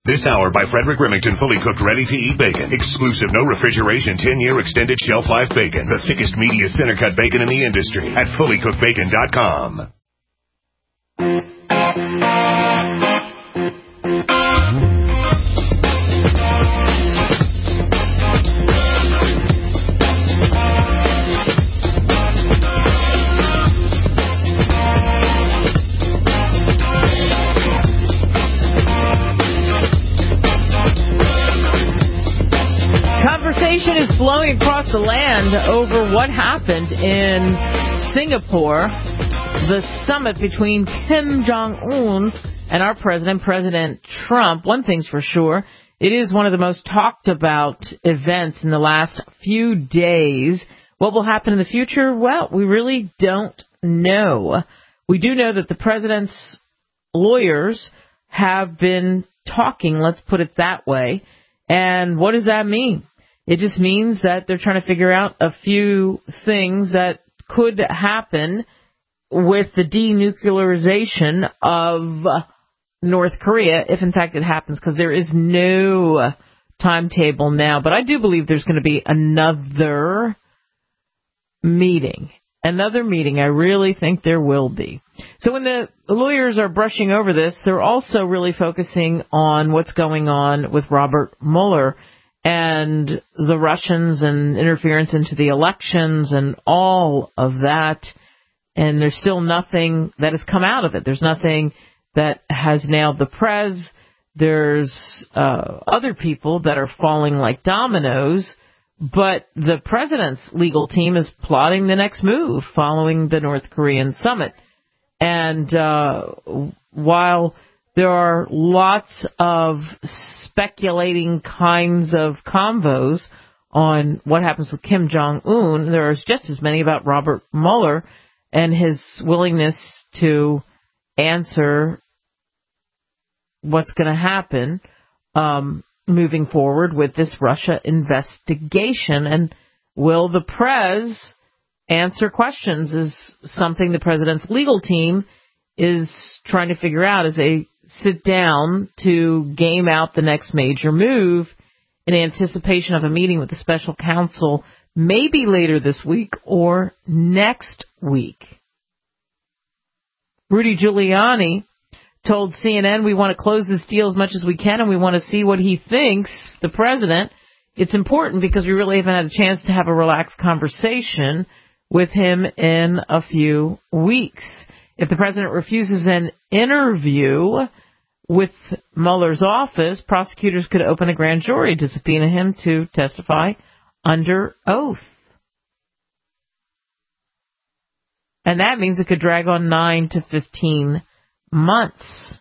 This hour by Frederick Remington, fully cooked, ready-to-eat bacon. Exclusive, no refrigeration, 10-year extended shelf life bacon. The thickest, meatiest center-cut bacon in the industry at fullycookedbacon.com. Conversation is flowing across the land over what happened in Singapore, the summit between Kim Jong-un and our president, President Trump. One thing's for sure, it is one of the most talked about events in the last few days. What will happen in the future? Well, we really don't know. We do know that the president's lawyers have been talking, let's put it that way. And what does that mean? It just means that they're trying to figure out a few things that could happen with the denuclearization of North Korea, if in fact it happens, because there is no timetable now. But I do believe there's going to be another meeting. I really think there will be. So when the lawyers are brushing over this, they're also really focusing on what's going on with Robert Mueller and the Russians and interference into the elections and all of that. And there's still nothing that has come out of it. There's nothing that has nailed the prez. There's other people that are falling like dominoes. But the president's legal team is plotting the next move following the North Korean summit. And while there are lots of speculating kinds of convos on what happens with Kim Jong-un, there is just as many about Robert Mueller and his willingness to answer what's going to happen moving forward with this Russia investigation. And will the prez answer questions is something the president's legal team is trying to figure out as they sit down to game out the next major move in anticipation of a meeting with the special counsel maybe later this week or next week. Rudy Giuliani told CNN, we want to close this deal as much as we can and we want to see what he thinks, the president. It's important because we really haven't had a chance to have a relaxed conversation with him in a few weeks. If the president refuses an interview with Mueller's office, prosecutors could open a grand jury to subpoena him to testify under oath. And that means it could drag on 9 to 15 months.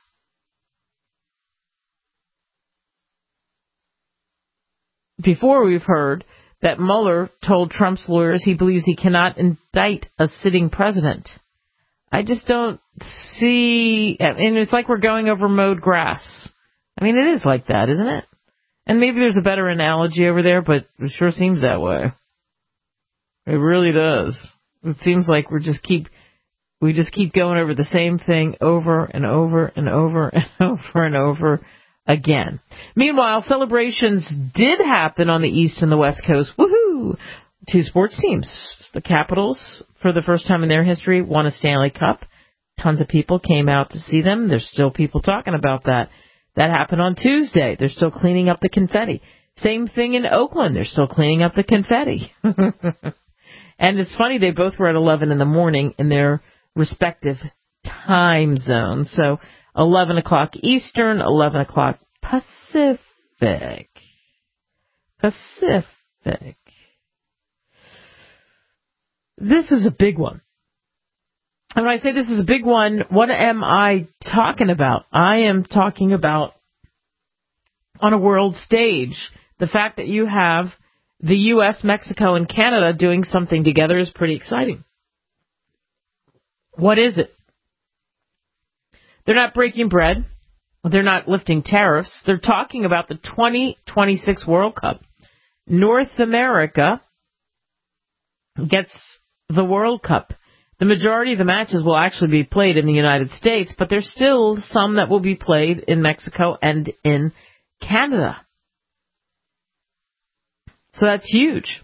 Before, we've heard that Mueller told Trump's lawyers he believes he cannot indict a sitting president. I just don't see, and it's like we're going over mowed grass. I mean, it is like that, isn't it? And maybe there's a better analogy over there, but it sure seems that way. It really does. It seems like we just keep going over the same thing over and over and over and over and over again. Meanwhile, celebrations did happen on the East and the West Coast. Woohoo! Two sports teams. The Capitals, for the first time in their history, won a Stanley Cup. Tons of people came out to see them. There's still people talking about that. That happened on Tuesday. They're still cleaning up the confetti. Same thing in Oakland. They're still cleaning up the confetti. And it's funny, they both were at 11 in the morning in their respective time zones. So 11 o'clock Eastern, 11 o'clock Pacific. This is a big one. And when I say this is a big one, what am I talking about? I am talking about on a world stage. The fact that you have the U.S., Mexico, and Canada doing something together is pretty exciting. What is it? They're not breaking bread. They're not lifting tariffs. They're talking about the 2026 World Cup. North America gets the World Cup. The majority of the matches will actually be played in the United States, but there's still some that will be played in Mexico and in Canada. So that's huge.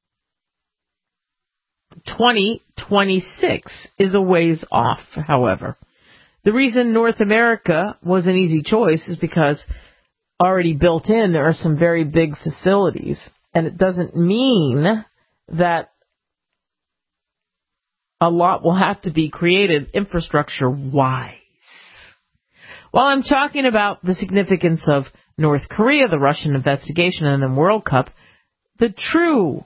2026 is a ways off, however. The reason North America was an easy choice is because already built in there are some very big facilities, and it doesn't mean that a lot will have to be created infrastructure-wise. While I'm talking about the significance of North Korea, the Russian investigation, and the World Cup, the true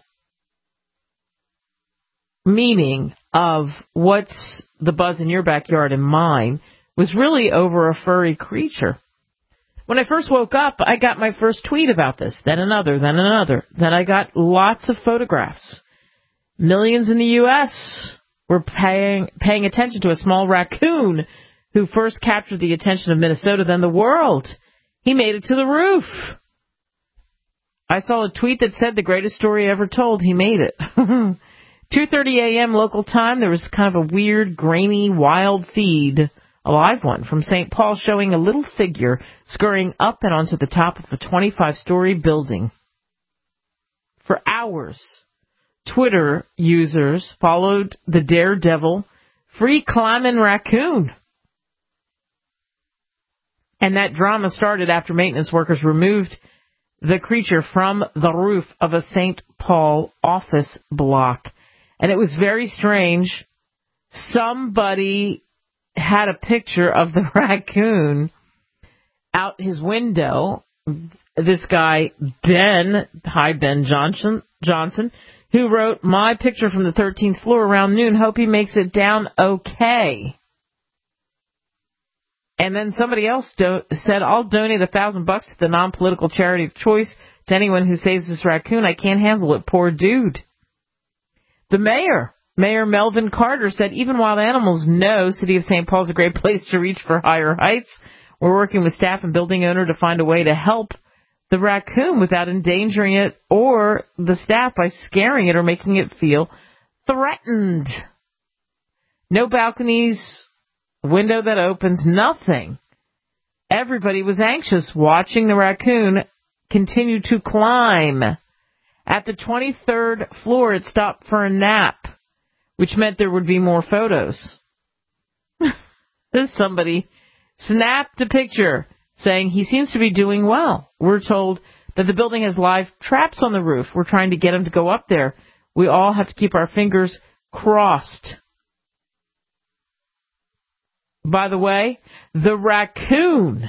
meaning of what's the buzz in your backyard and mine was really over a furry creature. When I first woke up, I got my first tweet about this, then another, then another. Then I got lots of photographs. Millions in the U.S. were paying attention to a small raccoon who first captured the attention of Minnesota, then the world. He made it to the roof. I saw a tweet that said the greatest story ever told. He made it. 2:30 a.m. local time, there was kind of a weird, grainy, wild feed, a live one, from St. Paul showing a little figure scurrying up and onto the top of a 25-story building. For hours, Twitter users followed the daredevil, free-climbing raccoon. And that drama started after maintenance workers removed the creature from the roof of a St. Paul office block. And it was very strange. Somebody had a picture of the raccoon out his window. This guy, Ben Johnson, who wrote, "My picture from the 13th floor around noon. Hope he makes it down okay." And then somebody else said, "I'll donate $1,000 to the non-political charity of choice to anyone who saves this raccoon. I can't handle it. Poor dude." The Mayor Melvin Carter, said, "Even wild animals know City of St. Paul is a great place to reach for higher heights. We're working with staff and building owner to find a way to help the raccoon without endangering it or the staff by scaring it or making it feel threatened." No balconies, window that opens, nothing. Everybody was anxious watching the raccoon continue to climb. At the 23rd floor, it stopped for a nap, which meant there would be more photos. Somebody snapped a picture saying he seems to be doing well. We're told that the building has live traps on the roof. We're trying to get him to go up there. We all have to keep our fingers crossed. By the way, the raccoon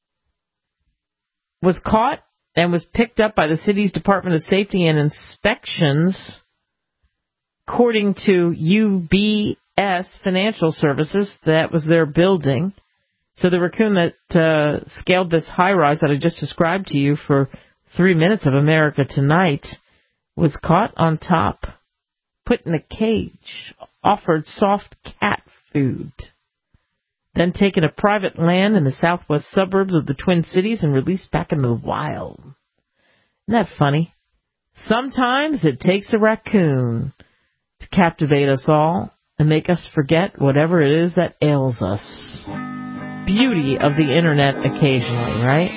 was caught and was picked up by the city's Department of Safety and Inspections, according to UBS Financial Services. That was their building. So the raccoon that scaled this high-rise that I just described to you for 3 minutes of America Tonight was caught on top, put in a cage, offered soft cat food, then taken to private land in the southwest suburbs of the Twin Cities and released back into the wild. Isn't that funny? Sometimes it takes a raccoon to captivate us all and make us forget whatever it is that ails us. Beauty of the internet occasionally, right?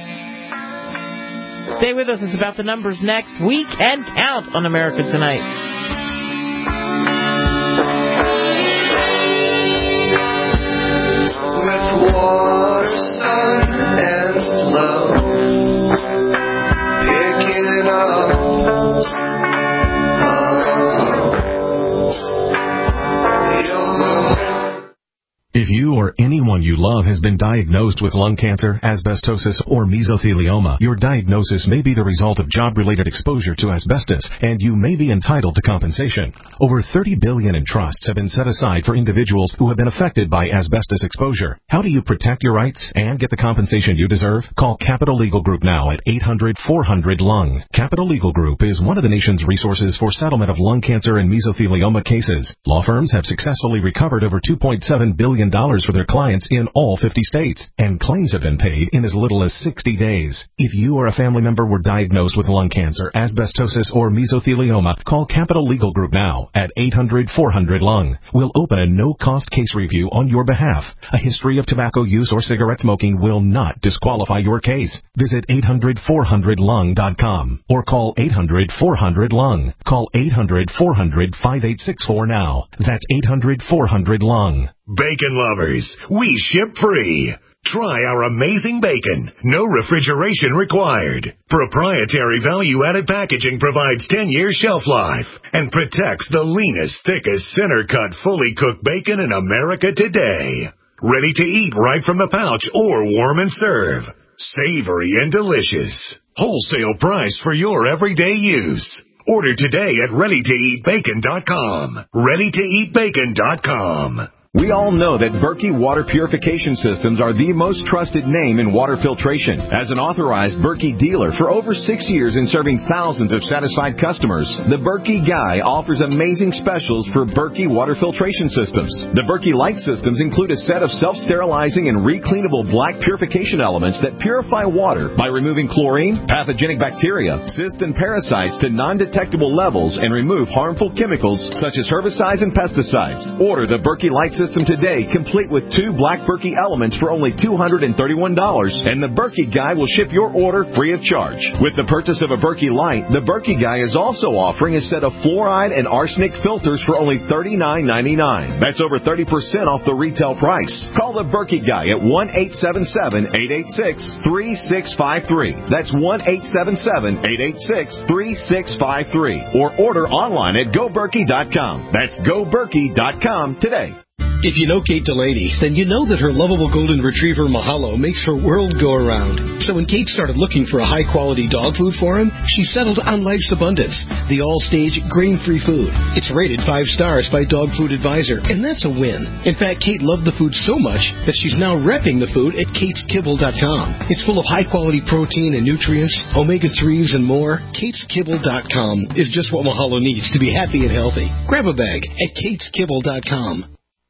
Stay with us. It's About the Numbers next. Weekend Count on America Tonight. Water, sun, and love, picking up. If you or anyone you love has been diagnosed with lung cancer, asbestosis, or mesothelioma, your diagnosis may be the result of job-related exposure to asbestos, and you may be entitled to compensation. Over $30 billion in trusts have been set aside for individuals who have been affected by asbestos exposure. How do you protect your rights and get the compensation you deserve? Call Capital Legal Group now at 800-400-LUNG. Capital Legal Group is one of the nation's resources for settlement of lung cancer and mesothelioma cases. Law firms have successfully recovered over $2.7 billion for their clients in all all 50 states, and claims have been paid in as little as 60 days. If you or a family member were diagnosed with lung cancer, asbestosis, or mesothelioma, call Capital Legal Group now at 800-400-LUNG. We'll open a no-cost case review on your behalf. A history of tobacco use or cigarette smoking will not disqualify your case. Visit 800-400-LUNG.com or call 800-400-LUNG. Call 800-400-5864 now. That's 800-400-LUNG. Bacon lovers, we ship free. Try our amazing bacon. No refrigeration required. Proprietary value-added packaging provides 10-year shelf life and protects the leanest, thickest, center-cut, fully cooked bacon in America today. Ready to eat right from the pouch or warm and serve. Savory and delicious. Wholesale price for your everyday use. Order today at ReadyToEatBacon.com. ReadyToEatBacon.com. We all know that Berkey Water Purification Systems are the most trusted name in water filtration. As an authorized Berkey dealer for over 6 years in serving thousands of satisfied customers, the Berkey Guy offers amazing specials for Berkey Water Filtration Systems. The Berkey Light Systems include a set of self-sterilizing and recleanable black purification elements that purify water by removing chlorine, pathogenic bacteria, cysts, and parasites to non-detectable levels and remove harmful chemicals such as herbicides and pesticides. Order the Berkey Light System today, complete with 2 black Berkey elements for only $231, and the Berkey Guy will ship your order free of charge. With the purchase of a Berkey Light, the Berkey Guy is also offering a set of fluoride and arsenic filters for only $39.99. That's over 30% off the retail price. Call the Berkey Guy at 1-877-886-3653. That's 1-877-886-3653. Or order online at GoBerkey.com. That's GoBerkey.com today. If you know Kate Delaney, then you know that her lovable golden retriever Mahalo makes her world go around. So when Kate started looking for a high-quality dog food for him, she settled on Life's Abundance, the all-stage grain-free food. It's rated 5 stars by Dog Food Advisor, and that's a win. In fact, Kate loved the food so much that she's now repping the food at KatesKibble.com. It's full of high-quality protein and nutrients, omega-3s, and more. KatesKibble.com is just what Mahalo needs to be happy and healthy. Grab a bag at KatesKibble.com.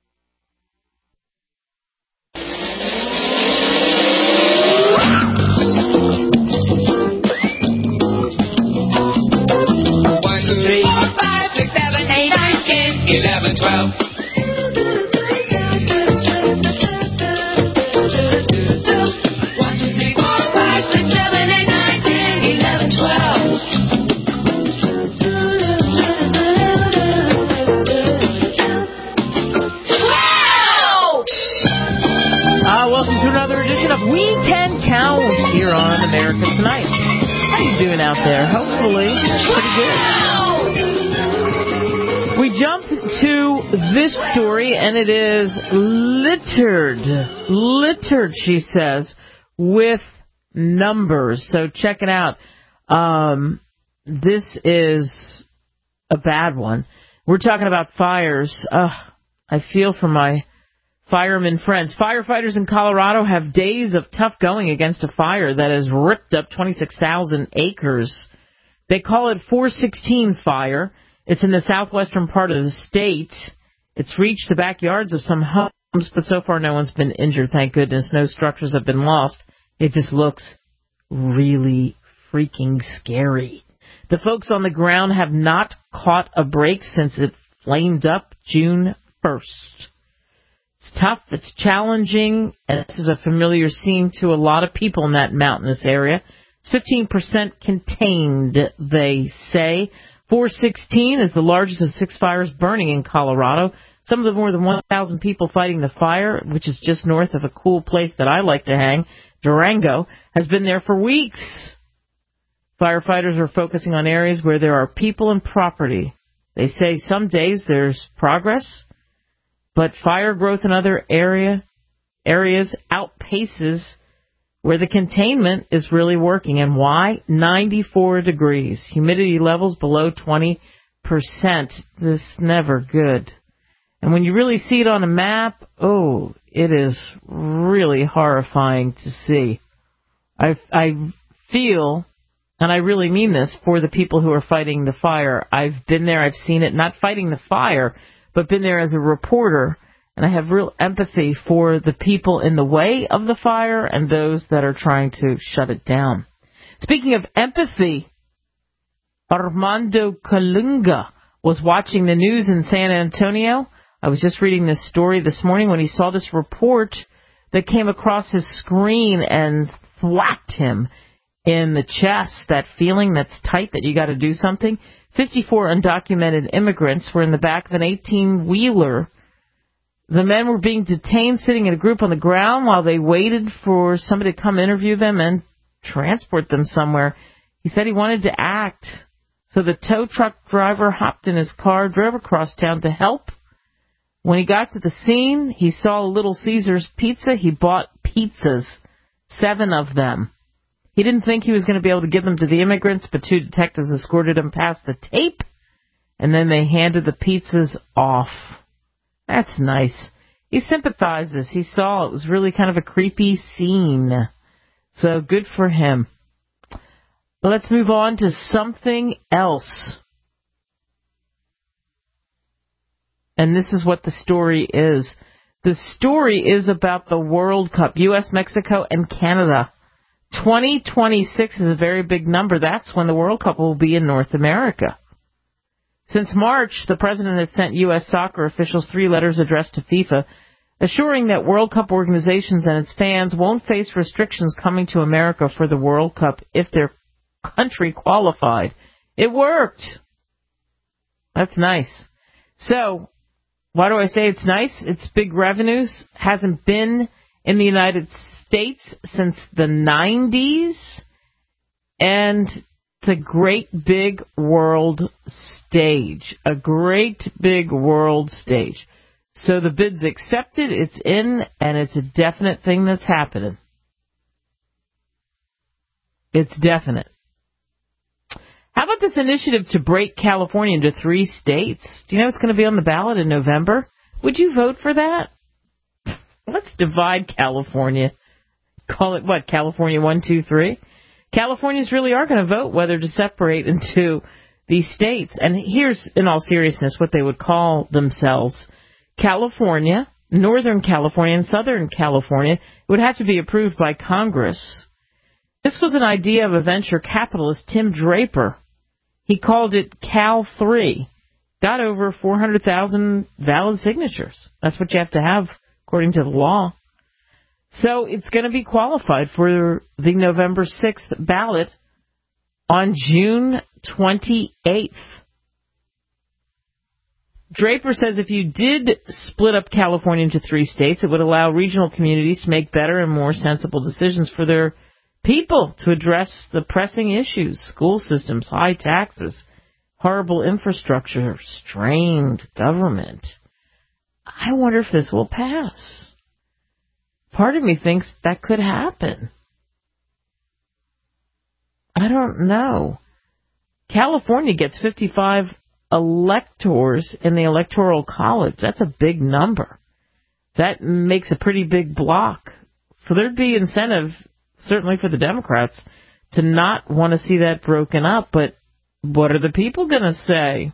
Welcome to another edition of We Can Count here on America Tonight. How you doing out there? Hopefully, pretty good. We jump to this story, and it is littered, she says, with numbers. So check it out. This is a bad one. We're talking about fires. I feel for my firemen friends. Firefighters in Colorado have days of tough going against a fire that has ripped up 26,000 acres. They call it 416 fire. It's in the southwestern part of the state. It's reached the backyards of some homes, but so far no one's been injured, thank goodness. No structures have been lost. It just looks really freaking scary. The folks on the ground have not caught a break since it flamed up June 1st. It's tough, it's challenging, and this is a familiar scene to a lot of people in that mountainous area. It's 15% contained, they say. 416 is the largest of 6 fires burning in Colorado. Some of the more than 1,000 people fighting the fire, which is just north of a cool place that I like to hang, Durango, has been there for weeks. Firefighters are focusing on areas where there are people and property. They say some days there's progress, but fire growth in other areas outpaces where the containment is really working. And why? 94 degrees. Humidity levels below 20%. This is never good. And when you really see it on a map, it is really horrifying to see. I feel, and I really mean this, for the people who are fighting the fire. I've been there, I've seen it, not fighting the fire, but been there as a reporter, And I have real empathy for the people in the way of the fire and those that are trying to shut it down. Speaking of empathy, Armando Colunga was watching the news in San Antonio. I was just reading this story this morning when he saw this report that came across his screen and thwacked him in the chest, that feeling that's tight that you got to do something. 54 undocumented immigrants were in the back of an 18-wheeler. The men were being detained sitting in a group on the ground while they waited for somebody to come interview them and transport them somewhere. He said he wanted to act. So the tow truck driver hopped in his car, drove across town to help. When he got to the scene, he saw a Little Caesars pizza. He bought pizzas, 7 of them. He didn't think he was going to be able to give them to the immigrants, but 2 detectives escorted him past the tape, and then they handed the pizzas off. That's nice. He sympathizes. He saw it was really kind of a creepy scene. So good for him. Let's move on to something else. And this is what the story is. The story is about the World Cup, U.S., Mexico, and Canada. 2026 is a very big number. That's when the World Cup will be in North America. Since March, the president has sent U.S. soccer officials 3 letters addressed to FIFA, assuring that World Cup organizations and its fans won't face restrictions coming to America for the World Cup if their country qualified. It worked. That's nice. So, why do I say it's nice? It's big revenues. Hasn't been in the United States since the 90s. And it's a great big world stage. A great big world stage. So the bid's accepted, it's in, and it's a definite thing that's happening. It's definite. How about this initiative to break California into 3 states? Do you know it's going to be on the ballot in November? Would you vote for that? Let's divide California. Call it what, California 1, 2, 3? Californians really are going to vote whether to separate into these states. And here's, in all seriousness, what they would call themselves. California, Northern California, and Southern California. It would have to be approved by Congress. This was an idea of a venture capitalist, Tim Draper. He called it Cal 3. Got over 400,000 valid signatures. That's what you have to have, according to the law. So it's going to be qualified for the November 6th ballot on June 28th. Draper says if you did split up California into 3 states, it would allow regional communities to make better and more sensible decisions for their people to address the pressing issues, school systems, high taxes, horrible infrastructure, strained government. I wonder if this will pass. Part of me thinks that could happen. I don't know. California gets 55 electors in the Electoral College. That's a big number. That makes a pretty big block. So there'd be incentive, certainly for the Democrats, to not want to see that broken up. But what are the people going to say?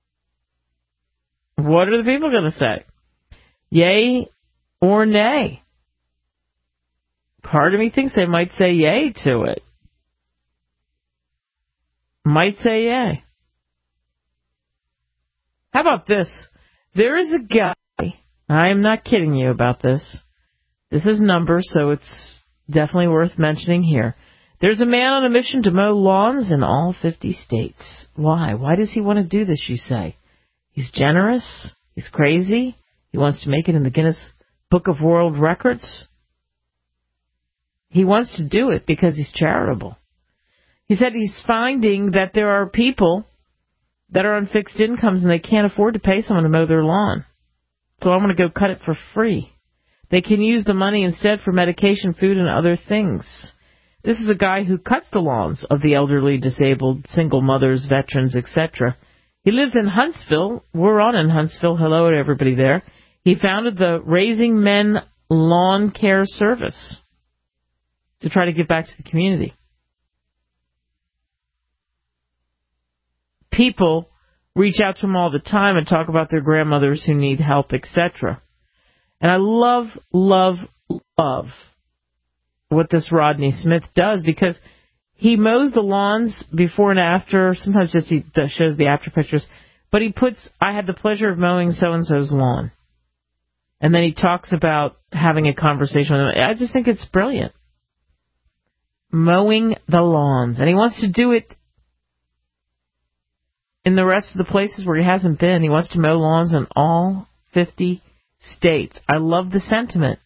What are the people going to say? Yay or nay? Part of me thinks they might say yay to it. Might say yay. How about this? There is a guy, I am not kidding you about this. This is numbers, so it's definitely worth mentioning here. There's a man on a mission to mow lawns in all 50 states. Why? Why does he want to do this, you say? He's generous? He's crazy? He wants to make it in the Guinness Book of World Records? He wants to do it because he's charitable. He said he's finding that there are people that are on fixed incomes and they can't afford to pay someone to mow their lawn. So I'm going to go cut it for free. They can use the money instead for medication, food, and other things. This is a guy who cuts the lawns of the elderly, disabled, single mothers, veterans, etc. He lives in Huntsville. We're on in Huntsville. Hello to everybody there. He founded the Raising Men Lawn Care Service to try to give back to the community. People reach out to him all the time and talk about their grandmothers who need help, etc. And I love, love, love what this Rodney Smith does, because he mows the lawns before and after. Sometimes just he shows the after pictures. But he puts, I had the pleasure of mowing so-and-so's lawn. And then he talks about having a conversation with them. I just think it's brilliant. Mowing the lawns. And he wants to do it in the rest of the places where he hasn't been. He wants to mow lawns in all 50 states. I love the sentiment.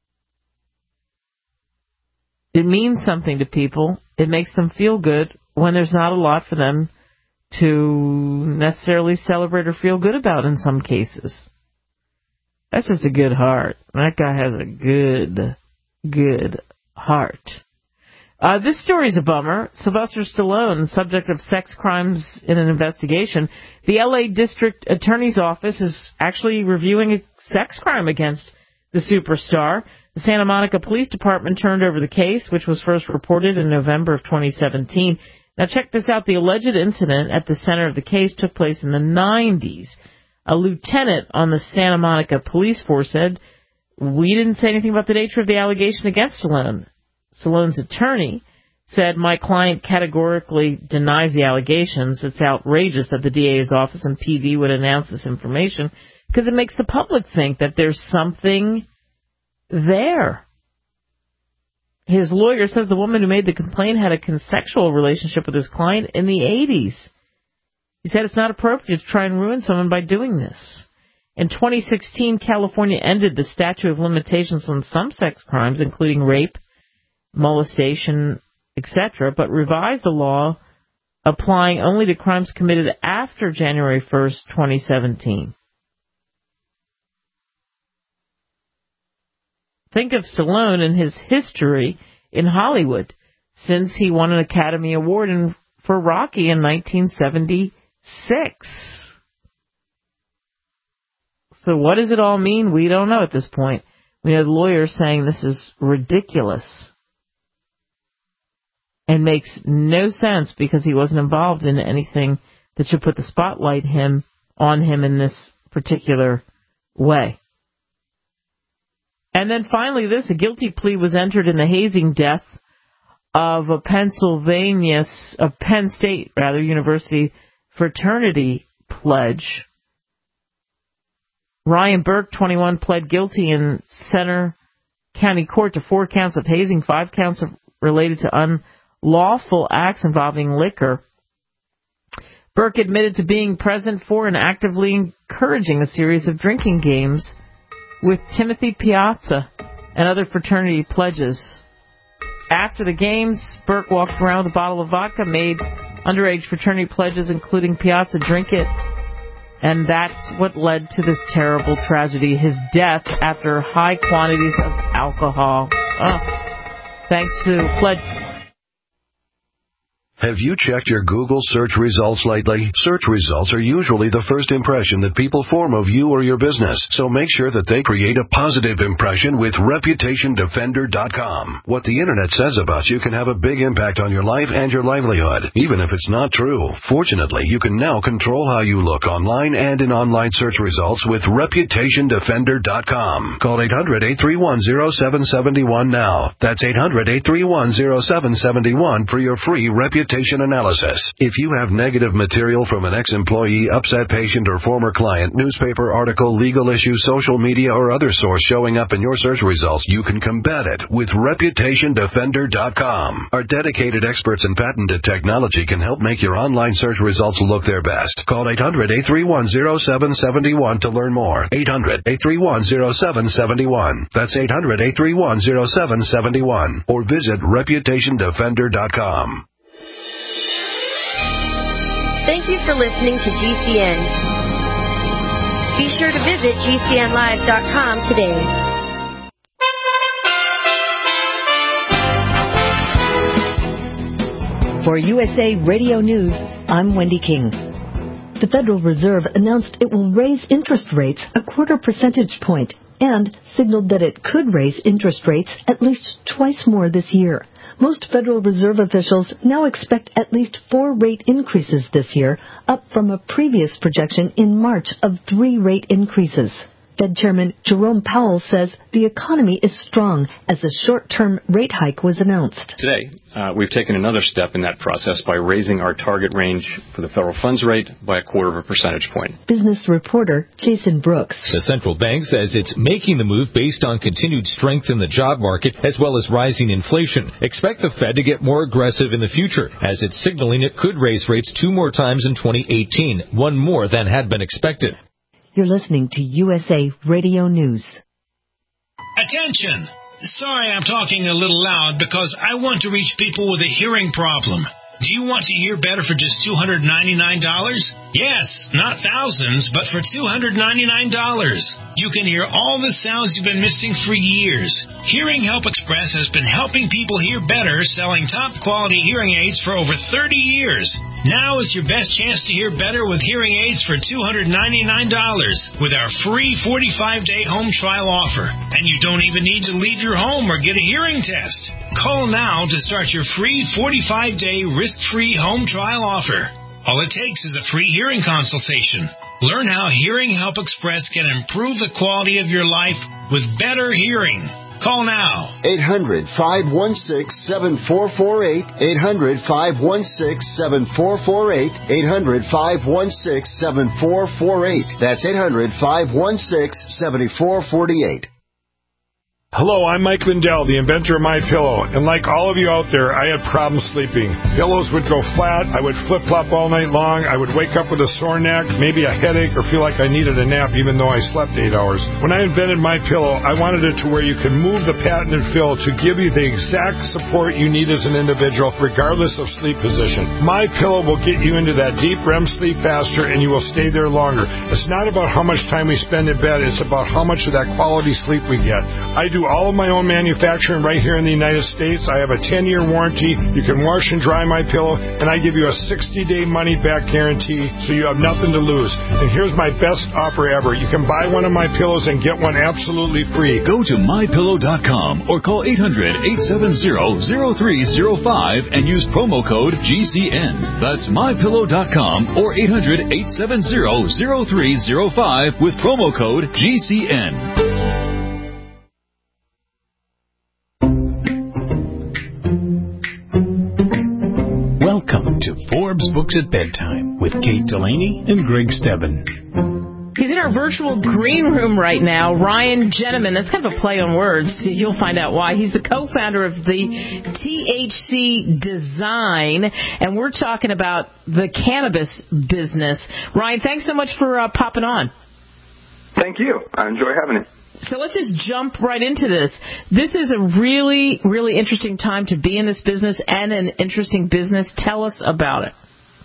It means something to people. It makes them feel good when there's not a lot for them to necessarily celebrate or feel good about in some cases. That's just a good heart. That guy has a good heart. This story's a bummer. Sylvester Stallone, subject of sex crimes in an investigation. The L.A. District Attorney's Office is actually reviewing a sex crime against the superstar. The Santa Monica Police Department turned over the case, which was first reported in November of 2017. Now check this out. The alleged incident at the center of the case took place in the 90s. A lieutenant on the Santa Monica police force said, "We didn't say anything about the nature of the allegation against Stallone." Stallone's attorney said, "My client categorically denies the allegations. It's outrageous that the DA's office and PD would announce this information because it makes the public think that there's something there." His lawyer says the woman who made the complaint had a consensual relationship with his client in the 80s. He said it's not appropriate to try and ruin someone by doing this. In 2016, California ended the statute of limitations on some sex crimes, including rape, molestation, etc., but revised the law applying only to crimes committed after January 1st, 2017. Think of Stallone and his history in Hollywood since he won an Academy Award for Rocky in 1976. So what does it all mean? We don't know at this point. We have lawyers saying this is ridiculous and makes no sense because he wasn't involved in anything that should put the spotlight on him in this particular way. And then finally a guilty plea was entered in the hazing death of a Penn State University fraternity pledge. Ryan Burke, 21, pled guilty in Center County Court to 4 counts of hazing, 5 counts related to unlawful acts involving liquor. Burke admitted to being present for and actively encouraging a series of drinking games with Timothy Piazza and other fraternity pledges. After the games, Burke walked around with a bottle of vodka, made underage fraternity pledges, including Piazza drink it, and that's what led to this terrible tragedy, his death after high quantities of alcohol. Thanks to pledge. Have you checked your Google search results lately? Search results are usually the first impression that people form of you or your business, so make sure that they create a positive impression with ReputationDefender.com. What the Internet says about you can have a big impact on your life and your livelihood, even if it's not true. Fortunately, you can now control how you look online and in online search results with ReputationDefender.com. Call 800-831-0771 now. That's 800-831-0771 for your free reputation analysis. If you have negative material from an ex-employee, upset patient, or former client, newspaper article, legal issue, social media, or other source showing up in your search results, you can combat it with ReputationDefender.com. Our dedicated experts in patented technology can help make your online search results look their best. Call 800-831-0771 to learn more. 800-831-0771. That's 800-831-0771. Or visit ReputationDefender.com. Thank you for listening to GCN. Be sure to visit GCNlive.com today. For USA Radio News, I'm Wendy King. The Federal Reserve announced it will raise interest rates a 0.25 percentage point and signaled that it could raise interest rates at least twice more this year. Most Federal Reserve officials now expect at least 4 rate increases this year, up from a previous projection in March of 3 rate increases. Fed Chairman Jerome Powell says the economy is strong as a short-term rate hike was announced. Today, we've taken another step in that process by raising our target range for the federal funds rate by 0.25 percentage point. Business reporter Jason Brooks. The central bank says it's making the move based on continued strength in the job market as well as rising inflation. Expect the Fed to get more aggressive in the future, as it's signaling it could raise rates 2 more times in 2018, 1 more than had been expected. You're listening to USA Radio News. Attention! Sorry I'm talking a little loud because I want to reach people with a hearing problem. Do you want to hear better for just $299? Yes, not thousands, but for $299. You can hear all the sounds you've been missing for years. Hearing Help Express has been helping people hear better, selling top-quality hearing aids for over 30 years. Now is your best chance to hear better with hearing aids for $299 with our free 45-day home trial offer. And you don't even need to leave your home or get a hearing test. Call now to start your free 45-day risk-free home trial offer. All it takes is a free hearing consultation. Learn how Hearing Help Express can improve the quality of your life with better hearing. Call now. 800-516-7448. 800-516-7448. 800-516-7448. That's 800-516-7448. Hello, I'm Mike Lindell, the inventor of MyPillow, and like all of you out there, I had problems sleeping. Pillows would go flat, I would flip-flop all night long, I would wake up with a sore neck, maybe a headache, or feel like I needed a nap even though I slept 8 hours. When I invented MyPillow, I wanted it to where you can move the patented fill to give you the exact support you need as an individual, regardless of sleep position. MyPillow will get you into that deep REM sleep faster, and you will stay there longer. It's not about how much time we spend in bed, it's about how much of that quality sleep we get. I do all of my own manufacturing right here in the United States. I have a 10-year warranty. You can wash and dry my pillow, and I give you a 60-day money-back guarantee, so you have nothing to lose. And here's my best offer ever. You can buy one of my pillows and get one absolutely free. Go to MyPillow.com or call 800-870-0305 and use promo code GCN. That's MyPillow.com or 800-870-0305 with promo code GCN. Welcome to Forbes Books at Bedtime with Kate Delaney and Greg Stebbin. He's in our virtual green room right now. Ryan Gentleman, that's kind of a play on words. You'll find out why. He's the co-founder of the THC Design, and we're talking about the cannabis business. Ryan, thanks so much for popping on. Thank you. I enjoy having it. So let's just jump right into this. This is a really, really interesting time to be in this business and an interesting business. Tell us about it.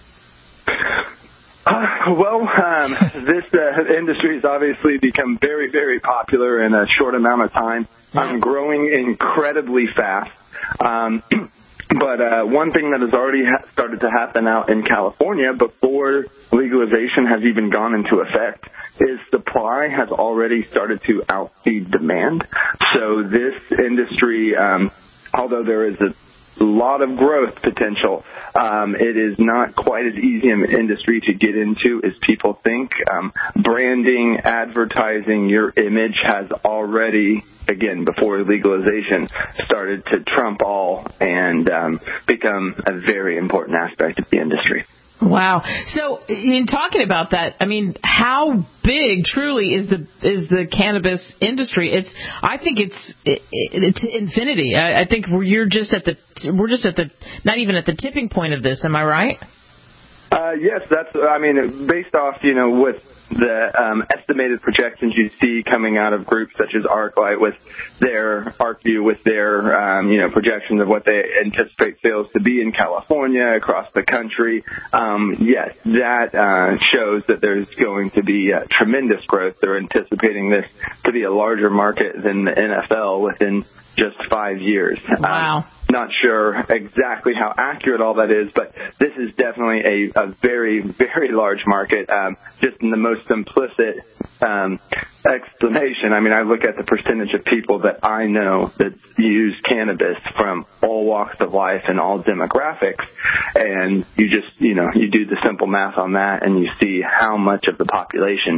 This industry has obviously become very, very popular in a short amount of time. Growing incredibly fast. But one thing that has already started to happen out in California before legalization has even gone into effect is supply has already started to outseed demand. So this industry, although there is a lot of growth potential, it is not quite as easy an industry to get into as people think. Branding, advertising, your image has already, again, before legalization, started to trump all and become a very important aspect of the industry. Wow. So in talking about that, I mean, how big truly is the cannabis industry? I think it's infinity. I think we're just at the not even at the tipping point of this. Am I right? Yes, based off, with the estimated projections you see coming out of groups such as ArcLight with their ArcView, with their, projections of what they anticipate sales to be in California, across the country. Yes, that shows that there's going to be tremendous growth. They're anticipating this to be a larger market than the NFL within just 5 years. Wow. Not sure exactly how accurate all that is, but this is definitely a very, very large market. Just in the most simplistic explanation, I look at the percentage of people that I know that use cannabis from all walks of life and all demographics, and you just, you do the simple math on that, and you see how much of the population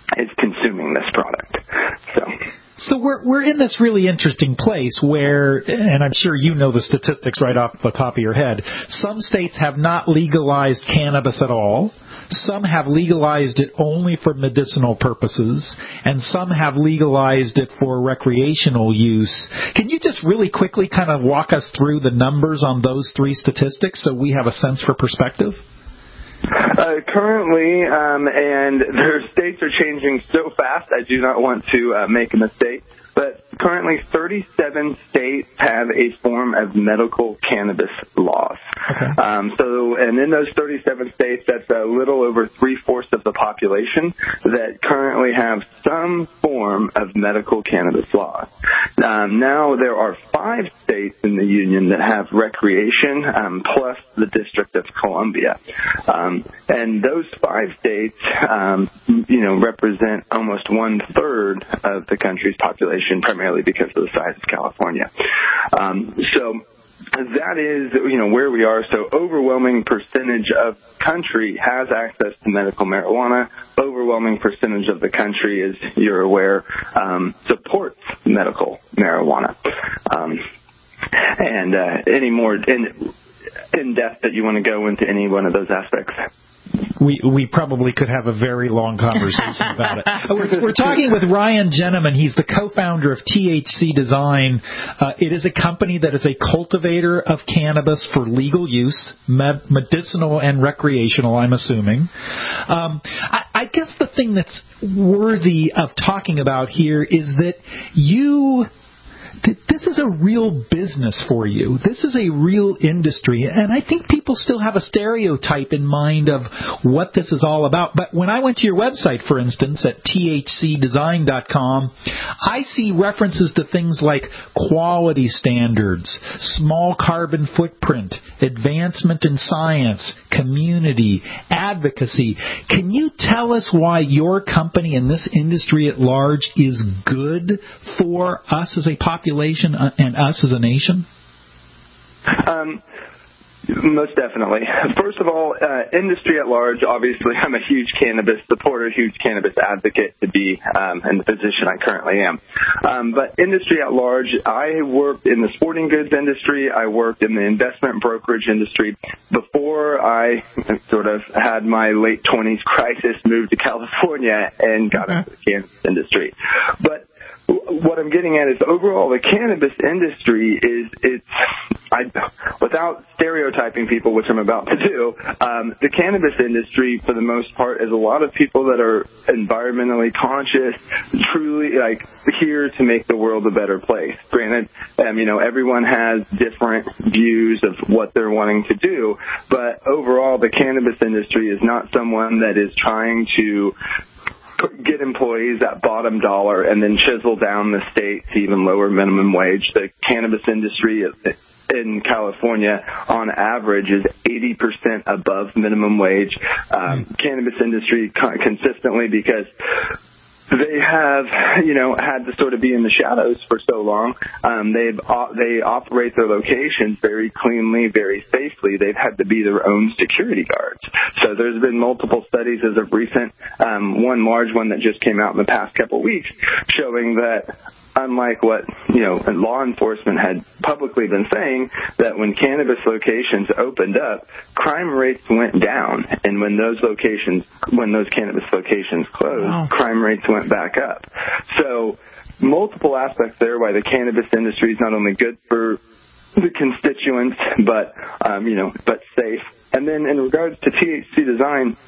is consuming this product. So we're in this really interesting place where, and I'm sure you know the statistics right off the top of your head, some states have not legalized cannabis at all. Some have legalized it only for medicinal purposes, and some have legalized it for recreational use. Can you just really quickly kind of walk us through the numbers on those three statistics so we have a sense for perspective? Currently, and their states are changing so fast, I do not want to make a mistake, but currently 37 states have a form of medical cannabis laws. Okay. And in those 37 states, that's a little over 3/4 of the population that currently have some form of medical cannabis laws. Now there are 5 states in the union that have recreation, plus the District of Columbia. And those 5 states, represent almost 1/3 of the country's population, primarily because of the size of California. So that is, where we are. So overwhelming percentage of country has access to medical marijuana. Overwhelming percentage of the country, as you're aware, supports medical marijuana. And any more in depth that you want to go into any one of those aspects? We probably could have a very long conversation about it. We're talking with Ryan Jenneman. He's the co-founder of THC Design. It is a company that is a cultivator of cannabis for legal use, medicinal and recreational, I'm assuming. I guess the thing that's worthy of talking about here is that this is a real business for you. This is a real industry. And I think people still have a stereotype in mind of what this is all about. But when I went to your website, for instance, at thcdesign.com, I see references to things like quality standards, small carbon footprint, advancement in science, community, advocacy. Can you tell us why your company and this industry at large is good for us as a population and us as a nation? Most definitely. First of all, industry at large, obviously I'm a huge cannabis supporter, huge cannabis advocate to be in the position I currently am. But industry at large, I worked in the sporting goods industry. I worked in the investment brokerage industry before I sort of had my late 20s crisis, moved to California, and got into the cannabis industry. But what I'm getting at is overall the cannabis industry without stereotyping people, which I'm about to do, the cannabis industry for the most part is a lot of people that are environmentally conscious, truly here to make the world a better place. Granted, everyone has different views of what they're wanting to do, but overall the cannabis industry is not someone that is trying to get employees at bottom dollar and then chisel down the state to even lower minimum wage. The cannabis industry in California, on average, is 80% above minimum wage. Cannabis industry consistently, because they have, had to sort of be in the shadows for so long. They operate their locations very cleanly, very safely. They've had to be their own security guards. So there's been multiple studies as of recent, one large one that just came out in the past couple of weeks, showing that unlike what, law enforcement had publicly been saying, that when cannabis locations opened up, crime rates went down. And when those cannabis locations closed, crime rates went back up. So multiple aspects there why the cannabis industry is not only good for the constituents, but safe. And then in regards to THC Design,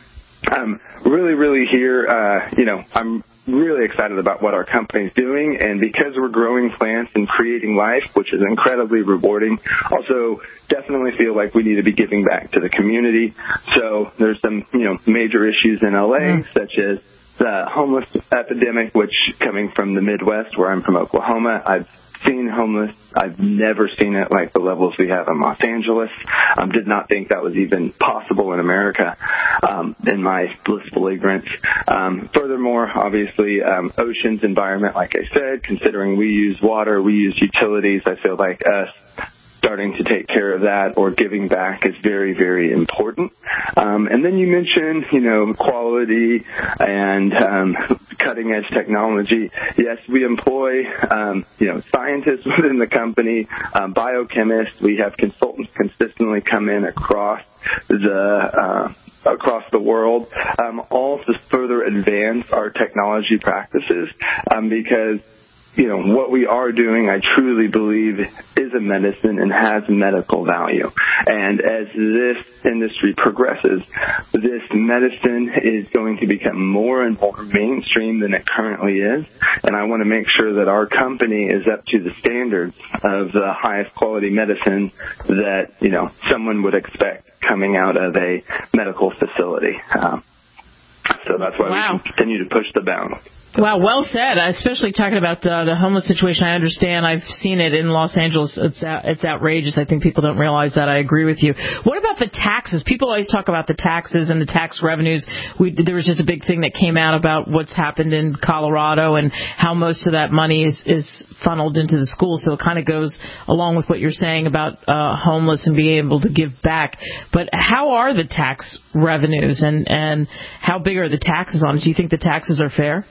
really here, I'm really excited about what our company's doing, and because we're growing plants and creating life, which is incredibly rewarding, also definitely feel like we need to be giving back to the community. So there's some, major issues in LA, such as the homeless epidemic, which coming from the Midwest, where I'm from Oklahoma, I've seen homeless. I've never seen it like the levels we have in Los Angeles. Did not think that was even possible in America, in my blissful ignorance. Furthermore, obviously, oceans environment, like I said, considering we use water, we use utilities, I feel like us starting to take care of that or giving back is very, very important. And then you mentioned, quality and cutting edge technology. Yes, we employ, scientists within the company, biochemists. We have consultants consistently come in across the world, all to further advance our technology practices, because what we are doing, I truly believe, is a medicine and has medical value. And as this industry progresses, this medicine is going to become more and more mainstream than it currently is. And I want to make sure that our company is up to the standards of the highest quality medicine that, someone would expect coming out of a medical facility. So that's why we continue to push the bounds. Wow, well said. Especially talking about the homeless situation. I understand. I've seen it in Los Angeles. It's outrageous. I think people don't realize that. I agree with you. What about the taxes? People always talk about the taxes and the tax revenues. There was just a big thing that came out about what's happened in Colorado and how most of that money is funneled into the schools. So it kind of goes along with what you're saying about homeless and being able to give back. But how are the tax revenues and how big are the taxes on it? Do you think the taxes are fair?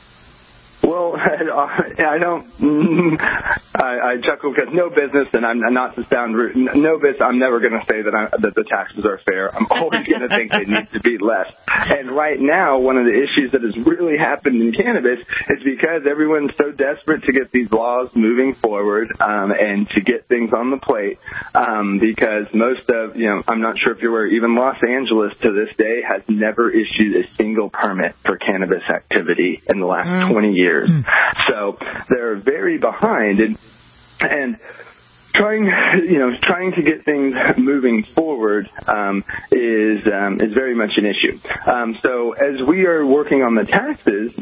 Well, I don't. I chuckle because no business, and I'm not to sound rude. No business. I'm never going to say that the taxes are fair. I'm always going to think they need to be less. And right now, one of the issues that has really happened in cannabis is because everyone's so desperate to get these laws moving forward and to get things on the plate. Because most of I'm not sure if you're aware, even Los Angeles to this day has never issued a single permit for cannabis activity in the last 20 years. So they're very behind, and trying to get things moving forward is very much an issue. So as we are working on the taxes,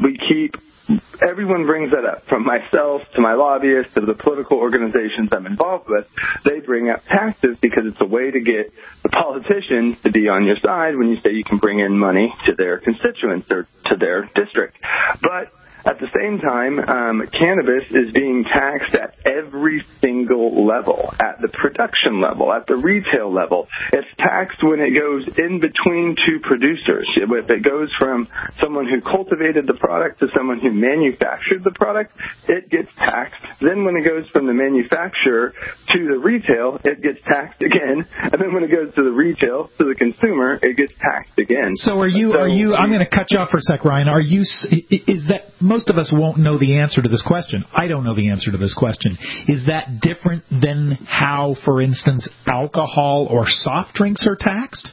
everyone brings that up, from myself to my lobbyists to the political organizations I'm involved with. They bring up taxes because it's a way to get the politicians to be on your side when you say you can bring in money to their constituents or to their district. But at the same time, cannabis is being taxed at every single level, at the production level, at the retail level. It's taxed when it goes in between two producers. If it goes from someone who cultivated the product to someone who manufactured the product, it gets taxed. Then when it goes from the manufacturer to the retail, it gets taxed again. And then when it goes to the retail, to the consumer, it gets taxed again. So are you, I'm going to cut you off for a sec, Ryan. Is that, most of us won't know the answer to this question. I don't know the answer to this question. Is that different than how, for instance, alcohol or soft drinks are taxed?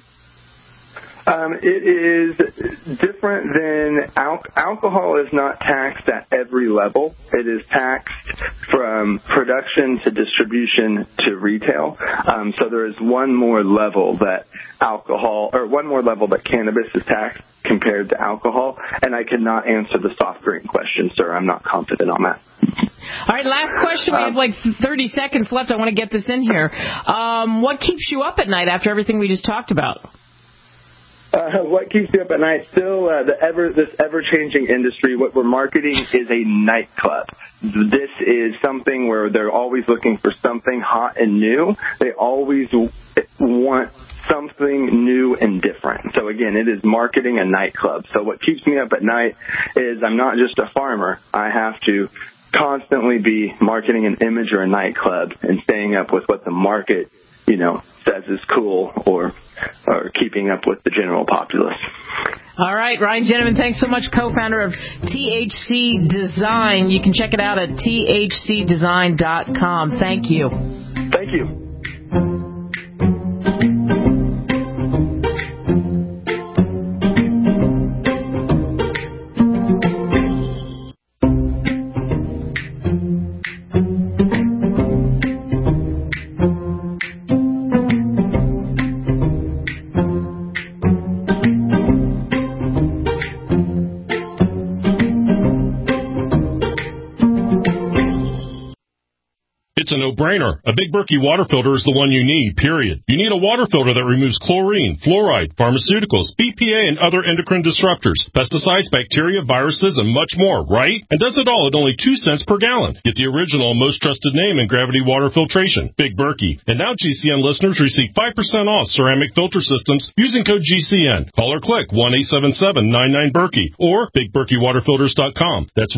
It is different than alcohol is not taxed at every level. It is taxed from production to distribution to retail. So there is one more level that cannabis is taxed compared to alcohol. And I cannot answer the soft drink question, sir. I'm not confident on that. All right, last question. We have like 30 seconds left. I want to get this in here. What keeps you up at night after everything we just talked about? What keeps you up at night? Still, this ever-changing industry. What we're marketing is a nightclub. This is something where they're always looking for something hot and new. They always want something new and different. So again, it is marketing a nightclub. So what keeps me up at night is I'm not just a farmer. I have to constantly be marketing an image or a nightclub and staying up with what the market says is cool or keeping up with the general populace. All right, Ryan Gentleman, thanks so much, co-founder of THC Design. You can check it out at thcdesign.com. Thank you. Thank you. It's a no-brainer. A Big Berkey water filter is the one you need, period. You need a water filter that removes chlorine, fluoride, pharmaceuticals, BPA, and other endocrine disruptors, pesticides, bacteria, viruses, and much more, right? And does it all at only 2 cents per gallon. Get the original and most trusted name in gravity water filtration, Big Berkey. And now GCN listeners receive 5% off ceramic filter systems using code GCN. Call or click 1-877-99-BERKEY or BigBerkeyWaterFilters.com. That's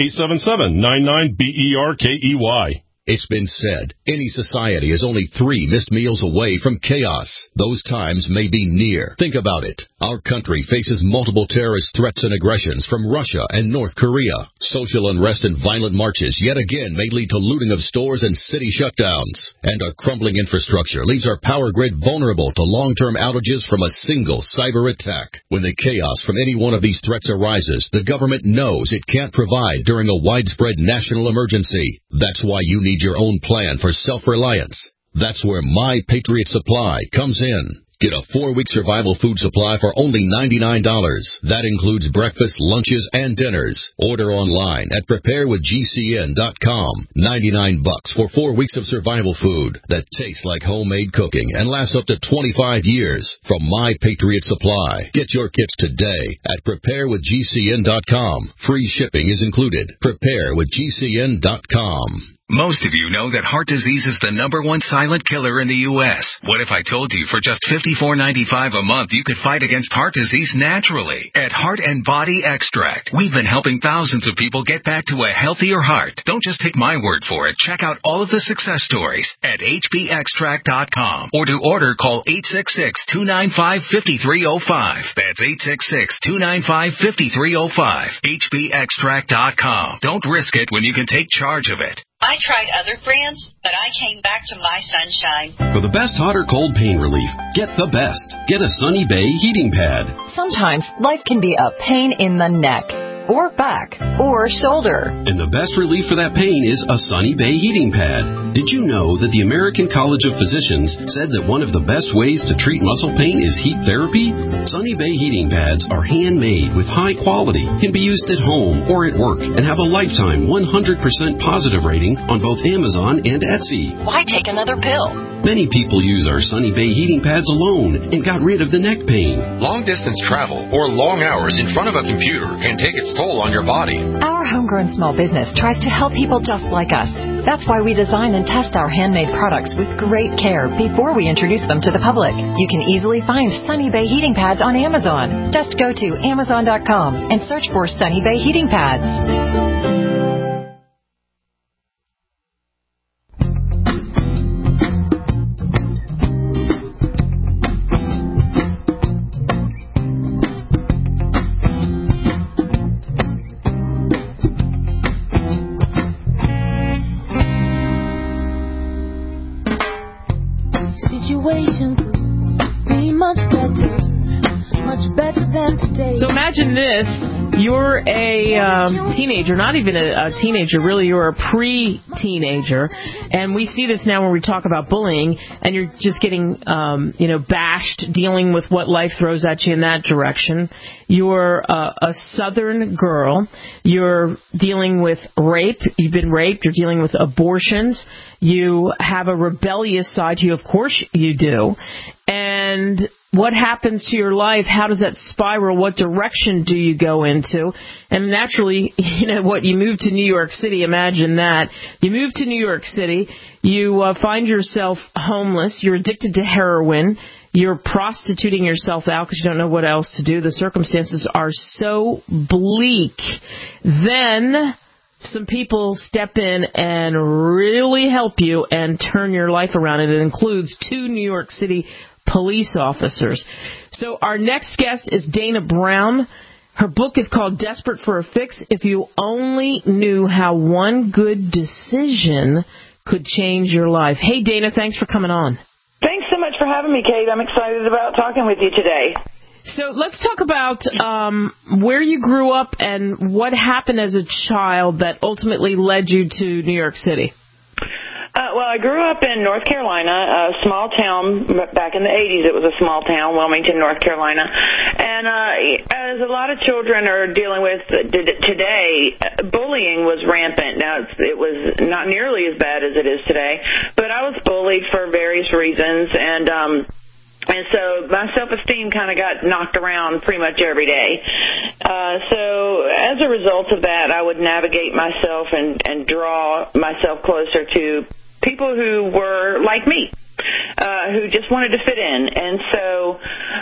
1-877-99-BERKEY. It's been said, any society is only 3 missed meals away from chaos. Those times may be near. Think about it. Our country faces multiple terrorist threats and aggressions from Russia and North Korea. Social unrest and violent marches yet again may lead to looting of stores and city shutdowns. And our crumbling infrastructure leaves our power grid vulnerable to long-term outages from a single cyber attack. When the chaos from any one of these threats arises, the government knows it can't provide during a widespread national emergency. That's why you need your own plan for self-reliance. That's where My Patriot Supply comes in. Get a 4-week survival food supply for only $99. That includes breakfast, lunches, and dinners. Order online at preparewithgcn.com. $99 for 4 weeks of survival food that tastes like homemade cooking and lasts up to 25 years from My Patriot Supply. Get your kits today at preparewithgcn.com. Free shipping is included. Preparewithgcn.com. Most of you know that heart disease is the #1 silent killer in the U.S. What if I told you for just $54.95 a month you could fight against heart disease naturally? At Heart and Body Extract, we've been helping thousands of people get back to a healthier heart. Don't just take my word for it. Check out all of the success stories at hbextract.com. Or to order, call 866-295-5305. That's 866-295-5305. hbextract.com. Don't risk it when you can take charge of it. I tried other brands, but I came back to My Sunshine. For the best hot or cold pain relief, get the best. Get a Sunny Bay heating pad. Sometimes life can be a pain in the neck, or back, or shoulder. And the best relief for that pain is a Sunny Bay heating pad. Did you know that the American College of Physicians said that one of the best ways to treat muscle pain is heat therapy? Sunny Bay heating pads are handmade with high quality, can be used at home or at work, and have a lifetime 100% positive rating on both Amazon and Etsy. Why take another pill? Many people use our Sunny Bay heating pads alone and got rid of the neck pain. Long-distance travel or long hours in front of a computer can take its toll on your body. Our homegrown small business tries to help people just like us. That's why we design and test our handmade products with great care before we introduce them to the public. You can easily find Sunny Bay heating pads on Amazon. Just go to Amazon.com and search for Sunny Bay heating pads. So imagine this. You're a teenager, not even a teenager, really, you're a pre-teenager. And we see this now when we talk about bullying, and you're just getting, bashed, dealing with what life throws at you in that direction. You're a Southern girl. You're dealing with rape. You've been raped. You're dealing with abortions. You have a rebellious side to you. Of course you do. And what happens to your life? How does that spiral? What direction do you go into? And naturally, you move to New York City. Imagine that. You move to New York City. You find yourself homeless. You're addicted to heroin. You're prostituting yourself out because you don't know what else to do. The circumstances are so bleak. Then some people step in and really help you and turn your life around. And it includes 2 New York City police officers. So our next guest is Dana Brown. Her book is called Desperate for a Fix. If you only knew how one good decision could change your life. Hey, Dana, thanks for coming on. Thanks so much for having me, Kate. I'm excited about talking with you today. So let's talk about where you grew up and what happened as a child that ultimately led you to New York City. Well, I grew up in North Carolina, a small town. Back in the 80s, it was a small town, Wilmington, North Carolina. And as a lot of children are dealing with today, bullying was rampant. Now, it was not nearly as bad as it is today, but I was bullied for various reasons, and so my self-esteem kind of got knocked around pretty much every day. So as a result of that, I would navigate myself and draw myself closer to people who were like me, who just wanted to fit in. And so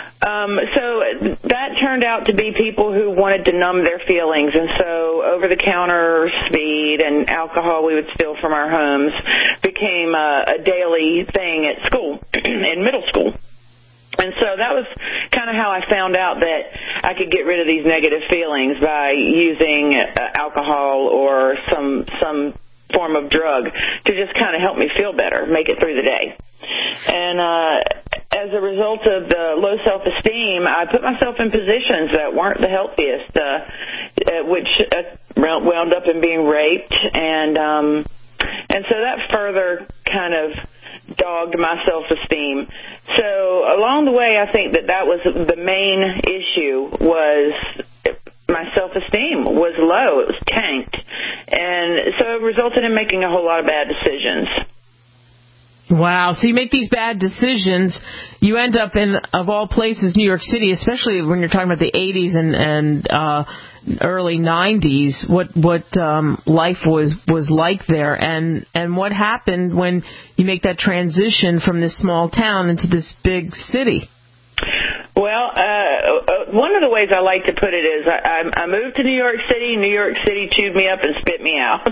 that turned out to be people who wanted to numb their feelings. And so over-the-counter speed and alcohol we would steal from our homes became a daily thing at school, in middle school. And so that was kind of how I found out that I could get rid of these negative feelings by using alcohol or some form of drug to just kind of help me feel better, make it through the day. And as a result of the low self-esteem, I put myself in positions that weren't the healthiest, which wound up in being raped, and so that further kind of dogged my self-esteem. So along the way, I think that was the main issue, was my self-esteem was low. It was tanked. And so it resulted in making a whole lot of bad decisions. Wow. So you make these bad decisions. You end up in, of all places, New York City, especially when you're talking about the 80s and early 90s, what life was like there, and what happened when you make that transition from this small town into this big city. Well, one of the ways I like to put it is I moved to New York City. New York City chewed me up and spit me out.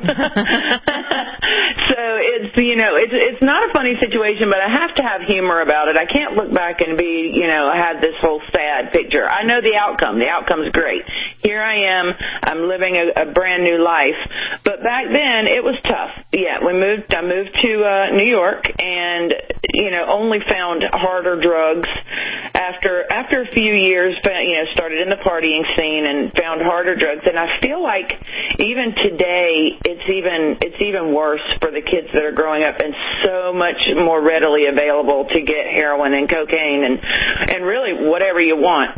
So it's not a funny situation, but I have to have humor about it. I can't look back and have this whole sad picture. I know the outcome. The outcome's great. Here I am. I'm living a brand new life. But back then it was tough. Yeah, I moved to New York, and only found harder drugs after a few years, started in the partying scene and found harder drugs. And I feel like even today, it's even worse for the kids that are growing up, and so much more readily available to get heroin and cocaine and really whatever you want.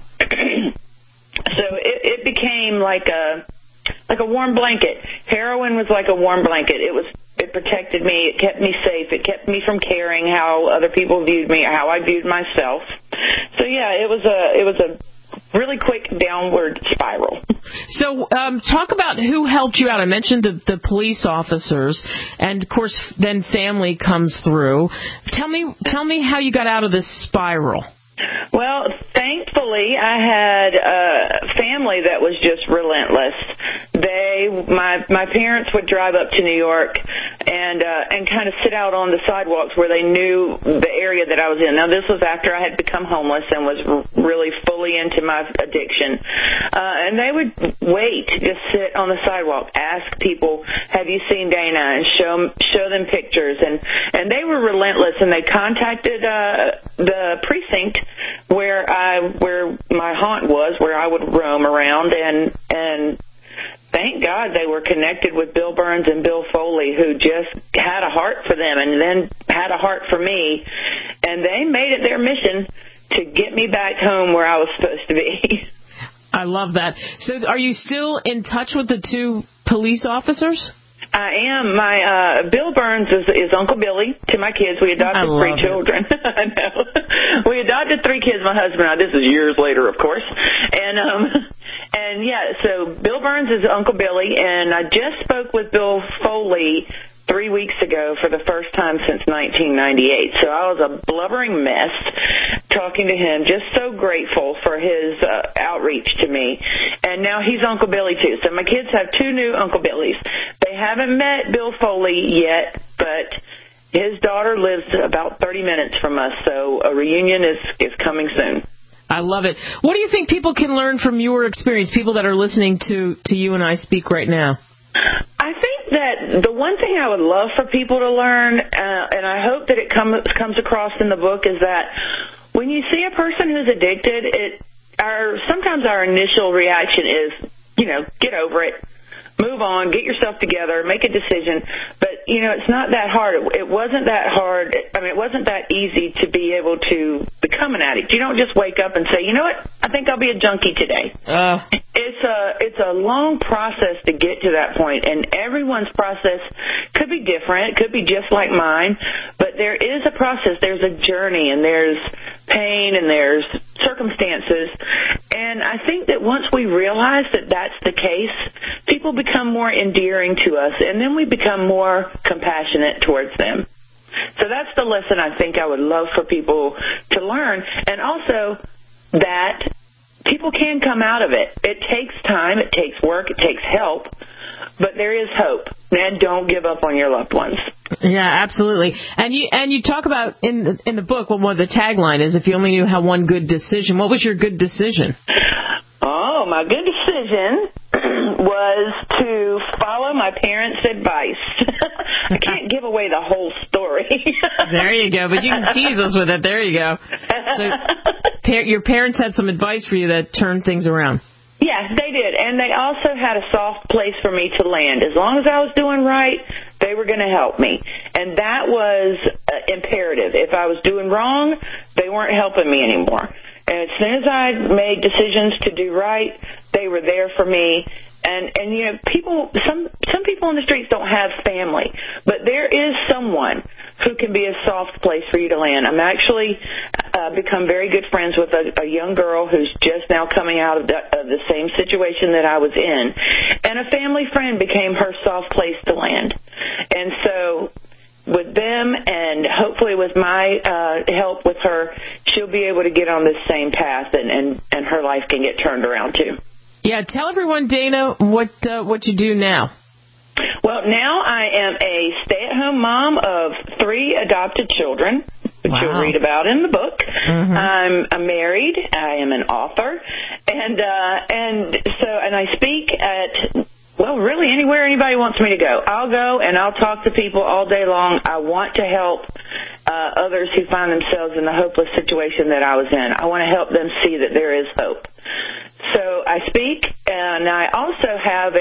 So it became like a warm blanket. Heroin was like a warm blanket. It protected me. It kept me safe. It kept me from caring how other people viewed me or how I viewed myself. So yeah, it was a really quick downward spiral. So talk about who helped you out. I mentioned the police officers, and of course then family comes through. Tell me how you got out of this spiral. Well, thankfully, I had a family that was just relentless. My parents would drive up to New York and kind of sit out on the sidewalks where they knew the area that I was in. Now, this was after I had become homeless and was really fully into my addiction. And they would wait, just sit on the sidewalk, ask people, "Have you seen Dana?" and show them pictures. And they were relentless, and they contacted the precinct where my haunt was, where I would roam around, and thank God they were connected with Bill Burns and Bill Foley, who just had a heart for them and then had a heart for me, and they made it their mission to get me back home where I was supposed to be. I love that. So are you still in touch with the two police officers? I am. My Bill Burns is Uncle Billy to my kids. We adopted 3 children. I know. We adopted 3 kids, my husband and I. This is years later, of course. And yeah, so Bill Burns is Uncle Billy, and I just spoke with Bill Foley 3 weeks ago for the first time since 1998. So I was a blubbering mess talking to him, just so grateful for his outreach to me. And now he's Uncle Billy, too. So my kids have 2 new Uncle Billies. They haven't met Bill Foley yet, but his daughter lives about 30 minutes from us, so a reunion is coming soon. I love it. What do you think people can learn from your experience, people that are listening to you and I speak right now? I think that the one thing I would love for people to learn, and I hope that it comes across in the book, is that when you see a person who's addicted, sometimes our initial reaction is, get over it. move on, get yourself together, make a decision. But, it's not that hard. It wasn't that hard. It wasn't that easy to be able to become an addict. You don't just wake up and say, you know what, I think I'll be a junkie today. It's a long process to get to that point, and everyone's process could be different. It could be just like mine, but there is a process. There's a journey, and there's pain, and there's circumstances. And I think that once we realize that that's the case, people become more endearing to us, and then we become more compassionate towards them. So that's the lesson I think I would love for people to learn. And also that people can come out of it. It takes time, it takes work, it takes help, but there is hope. And don't give up on your loved ones. Yeah, absolutely. And you talk about in the book, well, one of the tagline is, if you only knew how one good decision. What was your good decision? Oh, my good decision was to follow my parents' advice. I can't give away the whole story. There you go, but you can tease us with it. There you go. So your parents had some advice for you that turned things around. Yeah, they did. And they also had a soft place for me to land. As long as I was doing right, they were going to help me. And that was imperative. If I was doing wrong, they weren't helping me anymore. And as soon as I made decisions to do right, they were there for me. And some people on the streets don't have family, but there is someone who can be a soft place for you to land. I'm actually become very good friends with a young girl who's just now coming out of the same situation that I was in, and a family friend became her soft place to land. And so with them, and hopefully with my help with her, she'll be able to get on this same path, and her life can get turned around too. Yeah, tell everyone, Dana, what you do now. Well, now I am a stay-at-home mom of 3 adopted children, which you'll read about in the book. Mm-hmm. I'm married. I am an author, and I speak at, well, really anywhere anybody wants me to go. I'll go and I'll talk to people all day long. I want to help others who find themselves in the hopeless situation that I was in. I want to help them see that there is hope. So I speak, and I also have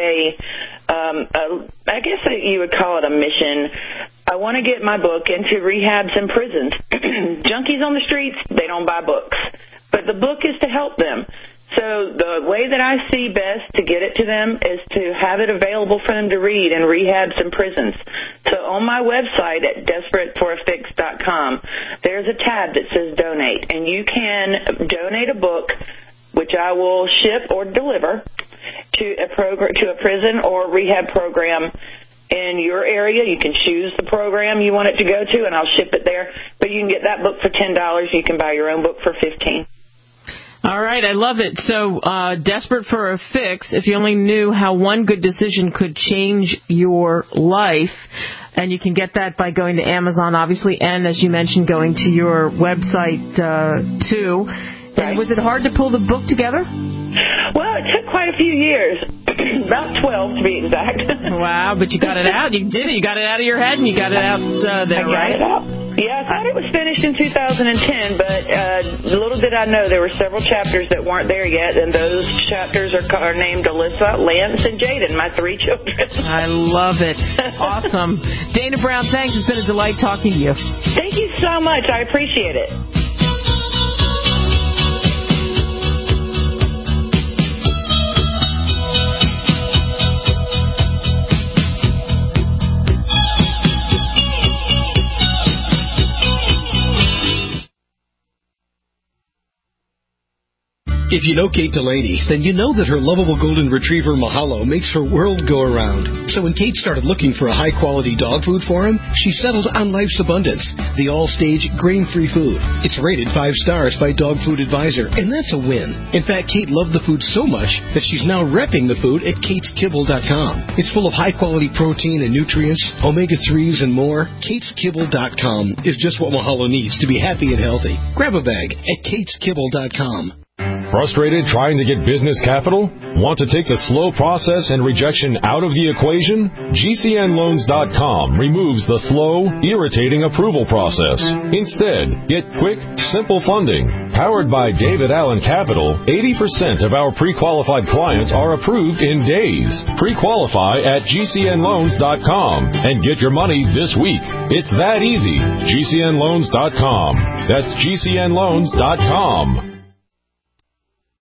I guess you would call it a mission. I want to get my book into rehabs and prisons. Junkies on the streets, they don't buy books. But the book is to help them. So the way that I see best to get it to them is to have it available for them to read in rehabs and prisons. So on my website at DesperateForAFix.com, there's a tab that says Donate, and you can donate a book, which I will ship or deliver to a prison or rehab program in your area. You can choose the program you want it to go to, and I'll ship it there. But you can get that book for $10. You can buy your own book for $15. All right, I love it. So, Desperate for a Fix, if you only knew how one good decision could change your life. And you can get that by going to Amazon, obviously, and, as you mentioned, going to your website, too. Right. Was it hard to pull the book together? Well, it took quite a few years, about 12 to be exact. Wow, but you got it out. You did it. You got it out of your head, and you got it out there, right? I got it out. Yeah, I thought it was finished in 2010, but little did I know there were several chapters that weren't there yet, and those chapters are named Alyssa, Lance, and Jaden, my 3 children. I love it. Awesome. Dana Brown, thanks. It's been a delight talking to you. Thank you so much. I appreciate it. If you know Kate Delaney, then you know that her lovable golden retriever Mahalo makes her world go around. So when Kate started looking for a high-quality dog food for him, she settled on Life's Abundance, the all-stage grain-free food. It's rated 5 stars by Dog Food Advisor, and that's a win. In fact, Kate loved the food so much that she's now repping the food at KatesKibble.com. It's full of high-quality protein and nutrients, omega-3s, and more. KatesKibble.com is just what Mahalo needs to be happy and healthy. Grab a bag at KatesKibble.com. Frustrated trying to get business capital? Want to take the slow process and rejection out of the equation? GCNLoans.com removes the slow, irritating approval process. Instead, get quick, simple funding. Powered by David Allen Capital, 80% of our pre-qualified clients are approved in days. Pre-qualify at GCNLoans.com and get your money this week. It's that easy. GCNLoans.com. That's GCNLoans.com.